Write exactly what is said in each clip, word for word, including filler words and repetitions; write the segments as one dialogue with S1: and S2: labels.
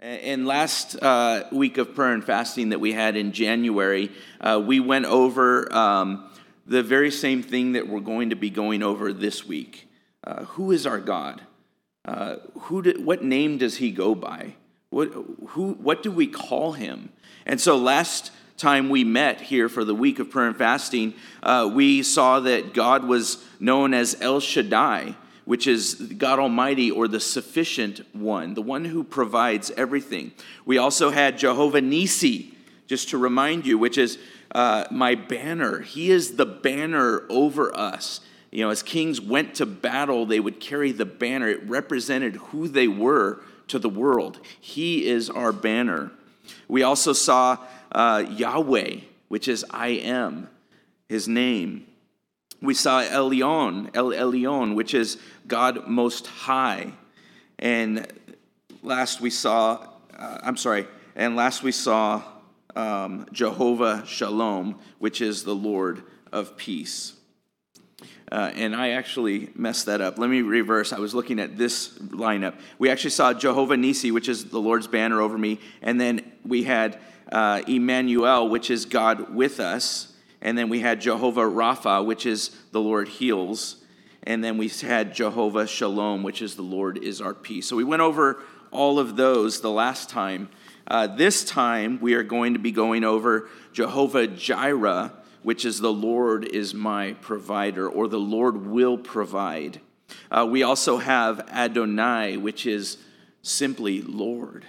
S1: And last uh, week of prayer and fasting that we had in January, uh, we went over um, the very same thing that we're going to be going over this week. Uh, who is our God? Uh, who? Do, what name does he go by? What? Who? What do we call him? And so last time we met here for the week of prayer and fasting, uh, we saw that God was known as El Shaddai, which is God Almighty, or the sufficient one, the one who provides everything. We also had Jehovah Nissi, just to remind you, which is uh, my banner. He is the banner over us. You know, as kings went to battle, they would carry the banner. It represented who they were to the world. He is our banner. We also saw uh, Yahweh, which is I am, his name. We saw El Elyon, El Elyon, which is God Most High. And last we saw, uh, I'm sorry, and last we saw um, Jehovah Shalom, which is the Lord of Peace. Uh, and I actually messed that up. Let me reverse. I was looking at this lineup. We actually saw Jehovah Nissi, which is the Lord's banner over me. And then we had uh, Emmanuel, which is God with us. And then we had Jehovah Rapha, which is the Lord heals. And then we had Jehovah Shalom, which is the Lord is our peace. So we went over all of those the last time. Uh, this time we are going to be going over Jehovah Jireh, which is the Lord is my provider, or the Lord will provide. Uh, we also have Adonai, which is simply Lord.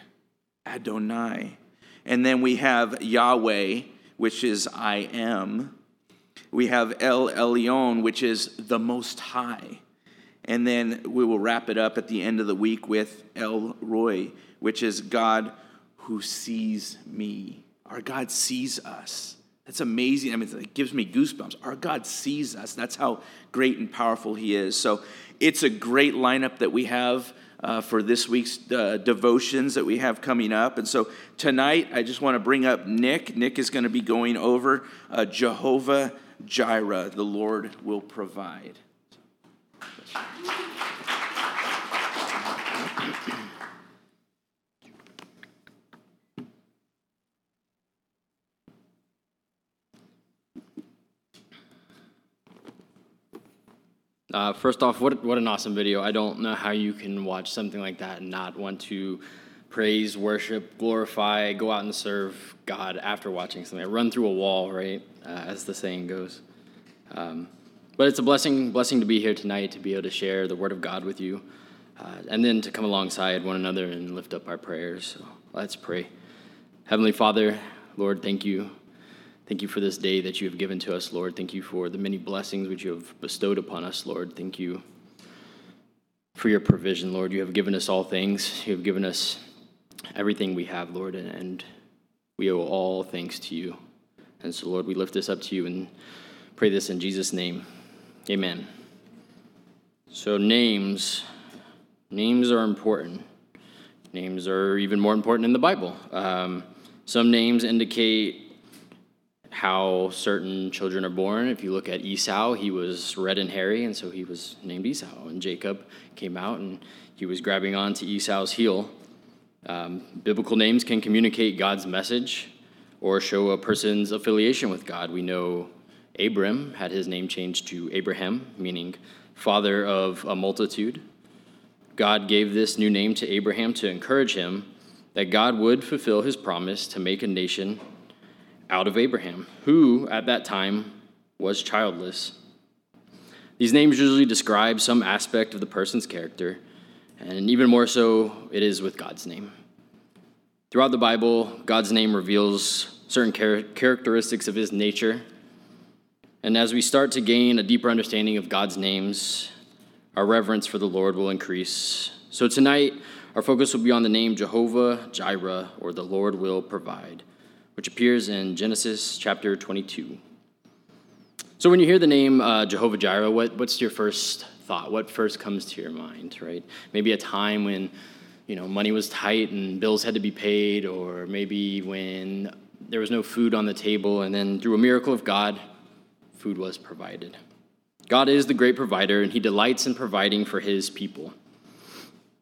S1: Adonai. And then we have Yahweh, which is I am. We have El Elyon, which is the Most High. And then we will wrap it up at the end of the week with El Roi, which is God who sees me. Our God sees us. That's amazing. I mean, it gives me goosebumps. Our God sees us. That's how great and powerful he is. So it's a great lineup that we have Uh, for this week's uh, devotions that we have coming up. And so tonight, I just want to bring up Nick. Nick is going to be going over uh, Jehovah Jireh, the Lord will provide.
S2: Uh, first off, what what an awesome video. I don't know how you can watch something like that and not want to praise, worship, glorify, go out and serve God after watching something. I run through a wall, right, uh, as the saying goes. Um, but it's a blessing blessing to be here tonight, to be able to share the Word of God with you, uh, and then to come alongside one another and lift up our prayers. So let's pray. Heavenly Father, Lord, thank you. Thank you for this day that you have given to us, Lord. Thank you for the many blessings which you have bestowed upon us, Lord. Thank you for your provision, Lord. You have given us all things. You have given us everything we have, Lord, and we owe all thanks to you. And so, Lord, we lift this up to you and pray this in Jesus' name. Amen. So names, names are important. Names are even more important in the Bible. Um, some names indicate how certain children are born. If you look at Esau, he was red and hairy, and so he was named Esau. And Jacob came out, and he was grabbing on to Esau's heel. Um, biblical names can communicate God's message or show a person's affiliation with God. We know Abram had his name changed to Abraham, meaning father of a multitude. God gave this new name to Abraham to encourage him that God would fulfill his promise to make a nation out of Abraham, who at that time was childless. These names usually describe some aspect of the person's character, and even more so it is with God's name. Throughout the Bible, God's name reveals certain char- characteristics of his nature, and as we start to gain a deeper understanding of God's names, our reverence for the Lord will increase. So tonight, our focus will be on the name Jehovah Jireh, or the Lord will provide, which appears in Genesis chapter twenty-two. So when you hear the name uh, Jehovah Jireh, what, what's your first thought? What first comes to your mind, right? Maybe a time when, you know, money was tight and bills had to be paid, or maybe when there was no food on the table, and then through a miracle of God, food was provided. God is the great provider, and he delights in providing for his people.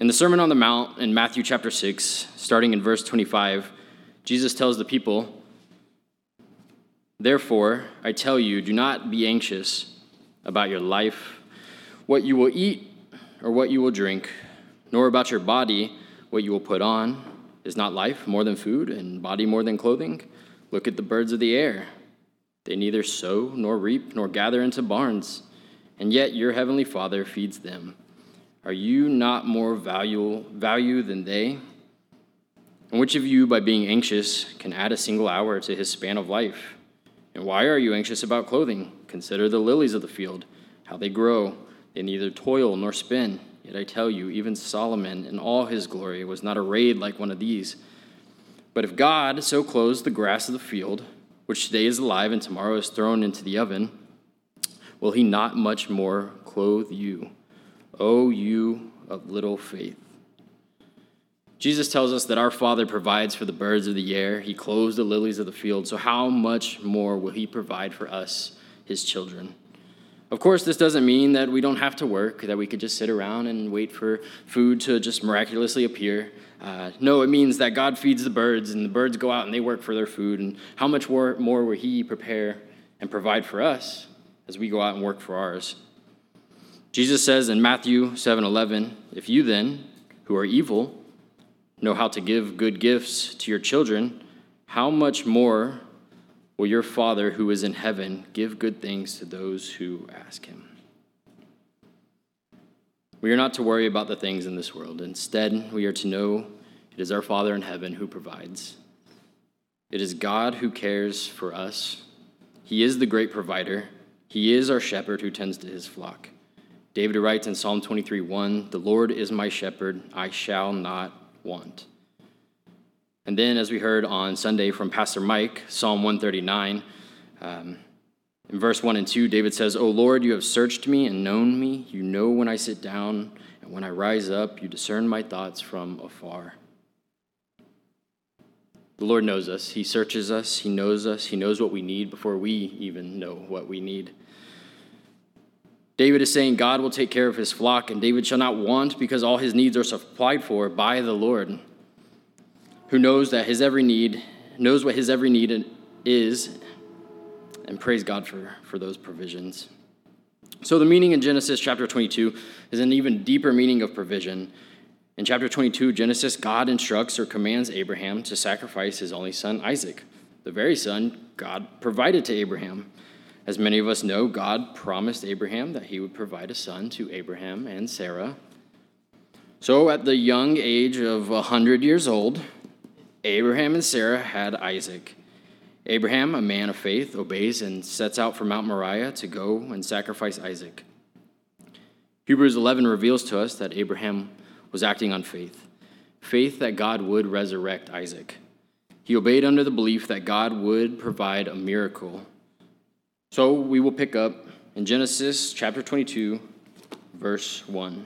S2: In the Sermon on the Mount in Matthew chapter six, starting in verse twenty-five, Jesus tells the people, "Therefore, I tell you, do not be anxious about your life, what you will eat or what you will drink, nor about your body, what you will put on. Is not life more than food, and body more than clothing? Look at the birds of the air. They neither sow nor reap nor gather into barns, and yet your heavenly Father feeds them. Are you not more value, value than they? And which of you, by being anxious, can add a single hour to his span of life? And why are you anxious about clothing? Consider the lilies of the field, how they grow. They neither toil nor spin. Yet I tell you, even Solomon in all his glory was not arrayed like one of these. But if God so clothes the grass of the field, which today is alive and tomorrow is thrown into the oven, will he not much more clothe you, O you of little faith?" Jesus tells us that our Father provides for the birds of the air. He clothes the lilies of the field. So how much more will he provide for us, his children? Of course, this doesn't mean that we don't have to work, that we could just sit around and wait for food to just miraculously appear. Uh, no, it means that God feeds the birds, and the birds go out and they work for their food. And how much more, more will he prepare and provide for us as we go out and work for ours? Jesus says in Matthew seven eleven, "If you then, who are evil, know how to give good gifts to your children, how much more will your Father who is in heaven give good things to those who ask him?" We are not to worry about the things in this world. Instead, we are to know it is our Father in heaven who provides. It is God who cares for us. He is the great provider. He is our shepherd who tends to his flock. David writes in Psalm twenty-three one, "The Lord is my shepherd, I shall not want." And then, as we heard on Sunday from Pastor Mike, Psalm one thirty-nine, um, in verse one and two, David says, "O Lord, you have searched me and known me. You know when I sit down and when I rise up. You discern my thoughts from afar." The Lord knows us. He searches us. He knows us. He knows what we need before we even know what we need. David is saying God will take care of his flock, and David shall not want because all his needs are supplied for by the Lord, who knows that his every need, knows what his every need is, and praise God for, for those provisions. So the meaning in Genesis chapter twenty-two is an even deeper meaning of provision. In chapter twenty-two, Genesis, God instructs or commands Abraham to sacrifice his only son, Isaac, the very son God provided to Abraham. As many of us know, God promised Abraham that he would provide a son to Abraham and Sarah. So at the young age of one hundred years old, Abraham and Sarah had Isaac. Abraham, a man of faith, obeys and sets out for Mount Moriah to go and sacrifice Isaac. Hebrews eleven reveals to us that Abraham was acting on faith, faith that God would resurrect Isaac. He obeyed under the belief that God would provide a miracle. So we will pick up in Genesis chapter twenty-two, verse one.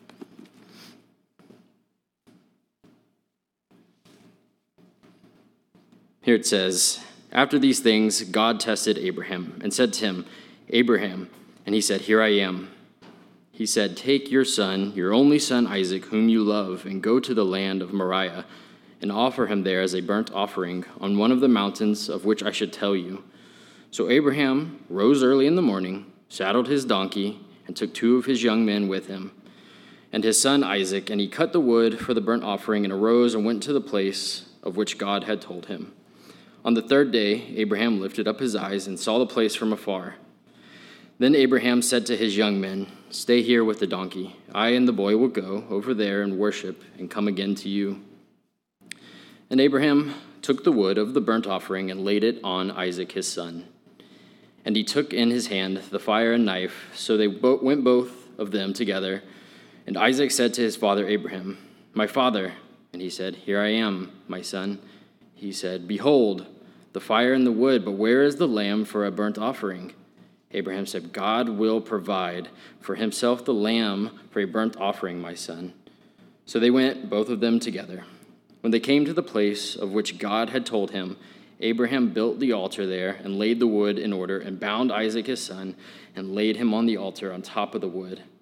S2: Here it says, "After these things, God tested Abraham and said to him, 'Abraham,' and he said, 'Here I am.' He said, 'Take your son, your only son Isaac, whom you love, and go to the land of Moriah, and offer him there as a burnt offering on one of the mountains of which I should tell you.' So Abraham rose early in the morning, saddled his donkey, and took two of his young men with him, and his son Isaac, and he cut the wood for the burnt offering, and arose and went to the place of which God had told him. On the third day, Abraham lifted up his eyes and saw the place from afar. Then Abraham said to his young men, 'Stay here with the donkey. I and the boy will go over there and worship and come again to you.' And Abraham took the wood of the burnt offering and laid it on Isaac his son. And he took in his hand the fire and knife, so they bo- went both of them together. And Isaac said to his father Abraham, 'My father.' And he said, 'Here I am, my son.' He said, 'Behold, the fire and the wood, but where is the lamb for a burnt offering?' Abraham said, 'God will provide for himself the lamb for a burnt offering, my son.' So they went, both of them together. When they came to the place of which God had told him, Abraham built the altar there and laid the wood in order and bound Isaac his son and laid him on the altar on top of the wood.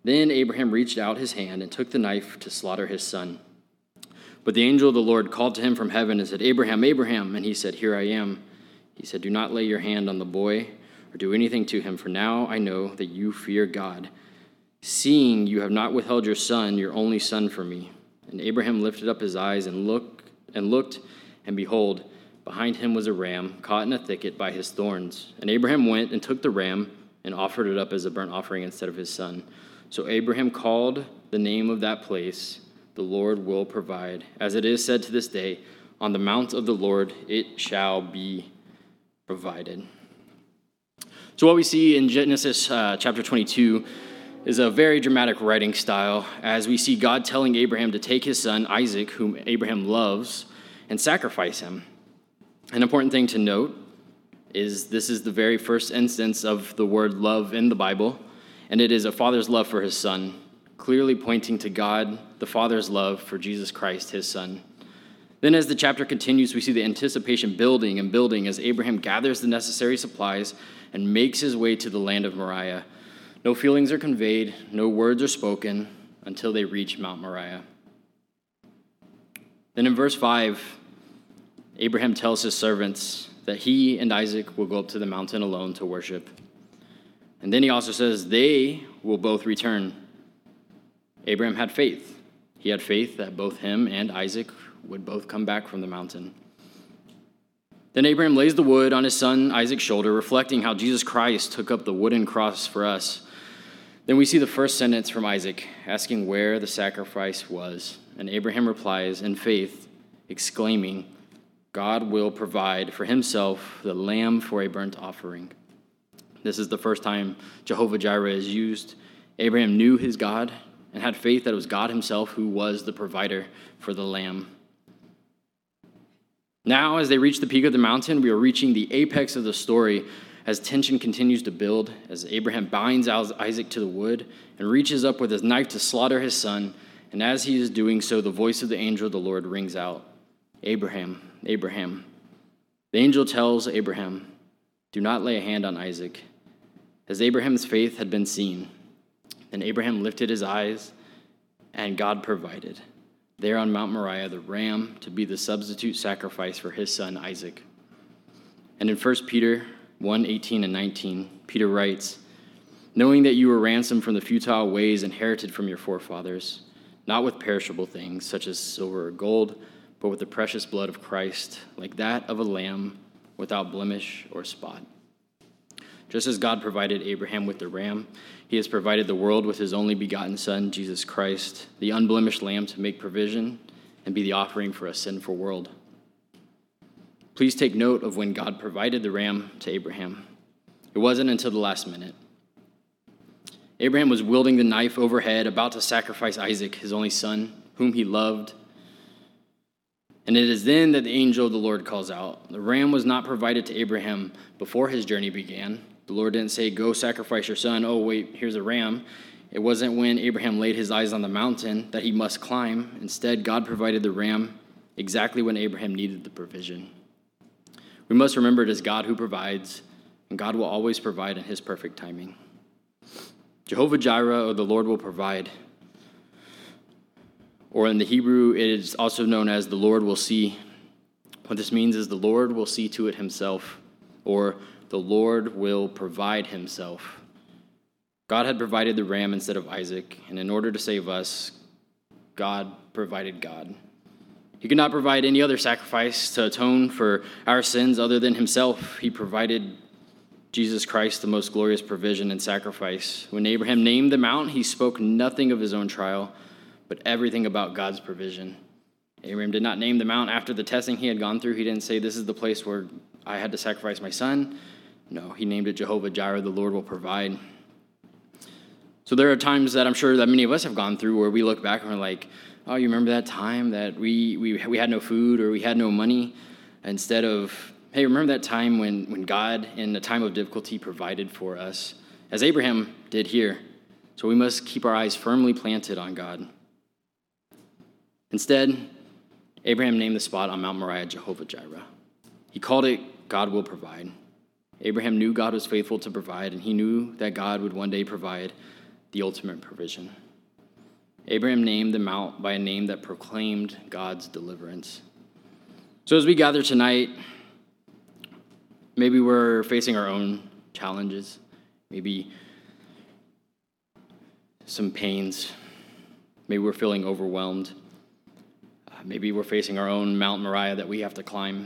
S2: Then Abraham reached out his hand and took the knife to slaughter his son. But the angel of the Lord called to him from heaven and said, Abraham, Abraham. And he said, Here I am. He said, Do not lay your hand on the boy or do anything to him, for now I know that you fear God, seeing you have not withheld your son, your only son, from me. And Abraham lifted up his eyes and looked, and looked, and behold, behind him was a ram caught in a thicket by his thorns. And Abraham went and took the ram and offered it up as a burnt offering instead of his son. So Abraham called the name of that place, The Lord Will Provide. As it is said to this day, On the mount of the Lord it shall be provided. So what we see in Genesis uh, chapter twenty-two is a very dramatic writing style, as we see God telling Abraham to take his son, Isaac, whom Abraham loves, and sacrifice him. An important thing to note is this is the very first instance of the word love in the Bible, and it is a father's love for his son, clearly pointing to God, the Father's love for Jesus Christ, his son. Then as the chapter continues, we see the anticipation building and building as Abraham gathers the necessary supplies and makes his way to the land of Moriah. No feelings are conveyed, no words are spoken until they reach Mount Moriah. Then in verse five, Abraham tells his servants that he and Isaac will go up to the mountain alone to worship. And then he also says they will both return. Abraham had faith. He had faith that both him and Isaac would both come back from the mountain. Then Abraham lays the wood on his son Isaac's shoulder, reflecting how Jesus Christ took up the wooden cross for us. Then we see the first sentence from Isaac, asking where the sacrifice was. And Abraham replies in faith, exclaiming, God will provide for himself the lamb for a burnt offering. This is the first time Jehovah Jireh is used. Abraham knew his God and had faith that it was God himself who was the provider for the lamb. Now, as they reach the peak of the mountain, we are reaching the apex of the story as tension continues to build, as Abraham binds Isaac to the wood and reaches up with his knife to slaughter his son. And as he is doing so, the voice of the angel of the Lord rings out, Abraham, Abraham. The angel tells Abraham, do not lay a hand on Isaac, as Abraham's faith had been seen. Then Abraham lifted his eyes, and God provided there on Mount Moriah the ram to be the substitute sacrifice for his son Isaac. And in First Peter one, eighteen and nineteen, Peter writes, knowing that you were ransomed from the futile ways inherited from your forefathers, not with perishable things such as silver or gold, but with the precious blood of Christ, like that of a lamb without blemish or spot. Just as God provided Abraham with the ram, he has provided the world with his only begotten Son, Jesus Christ, the unblemished Lamb, to make provision and be the offering for a sinful world. Please take note of when God provided the ram to Abraham. It wasn't until the last minute. Abraham was wielding the knife overhead, about to sacrifice Isaac, his only son, whom he loved. And it is then that the angel of the Lord calls out. The ram was not provided to Abraham before his journey began. The Lord didn't say, go sacrifice your son. Oh, wait, here's a ram. It wasn't when Abraham laid his eyes on the mountain that he must climb. Instead, God provided the ram exactly when Abraham needed the provision. We must remember it is God who provides, and God will always provide in his perfect timing. Jehovah Jireh, or the Lord will provide. Or in the Hebrew, it is also known as the Lord will see. What this means is the Lord will see to it himself, or the Lord will provide himself. God had provided the ram instead of Isaac, and in order to save us, God provided God. He could not provide any other sacrifice to atone for our sins other than himself. He provided Jesus Christ, the most glorious provision and sacrifice. When Abraham named the mount, he spoke nothing of his own trial, but everything about God's provision. Abraham did not name the mount after the testing he had gone through. He didn't say, this is the place where I had to sacrifice my son. No, he named it Jehovah Jireh, the Lord will provide. So there are times that I'm sure that many of us have gone through where we look back and we're like, oh, you remember that time that we we, we had no food or we had no money? Instead of, hey, remember that time when, when God, in a time of difficulty, provided for us, as Abraham did here. So we must keep our eyes firmly planted on God. Instead, Abraham named the spot on Mount Moriah Jehovah Jireh. He called it God will provide. Abraham knew God was faithful to provide, and he knew that God would one day provide the ultimate provision. Abraham named the mount by a name that proclaimed God's deliverance. So as we gather tonight, maybe we're facing our own challenges, maybe some pains, maybe we're feeling overwhelmed, uh, maybe we're facing our own Mount Moriah that we have to climb.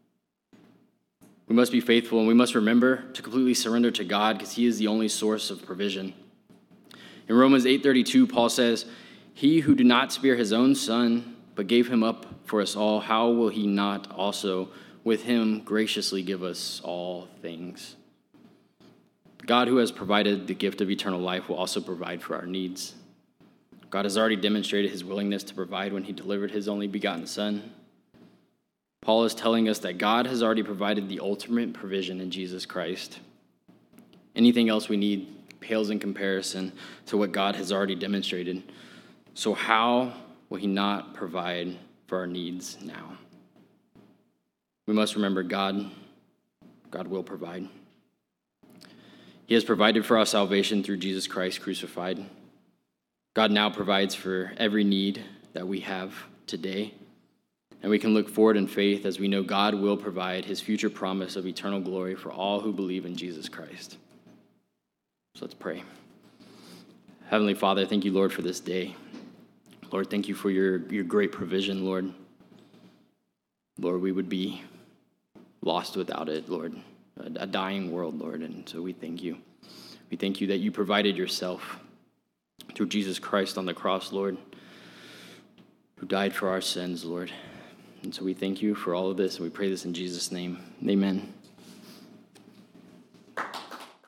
S2: We must be faithful, and we must remember to completely surrender to God, because he is the only source of provision. In Romans eight thirty-two, Paul says, "He who did not spare his own son, but gave him up for us all, how will he not also with him graciously give us all things?" God, who has provided the gift of eternal life, will also provide for our needs. God has already demonstrated his willingness to provide when he delivered his only begotten Son. Paul is telling us that God has already provided the ultimate provision in Jesus Christ. Anything else we need pales in comparison to what God has already demonstrated. So how will he not provide for our needs now? We must remember God, God will provide. He has provided for our salvation through Jesus Christ crucified. God now provides for every need that we have today. And we can look forward in faith as we know God will provide his future promise of eternal glory for all who believe in Jesus Christ. So let's pray. Heavenly Father, thank you, Lord, for this day. Lord, thank you for your, your great provision, Lord. Lord, we would be lost without it, Lord, a, a dying world, Lord, and so we thank you. We thank you that you provided yourself through Jesus Christ on the cross, Lord, who died for our sins, Lord. And so we thank you for all of this, and we pray this in Jesus' name. Amen.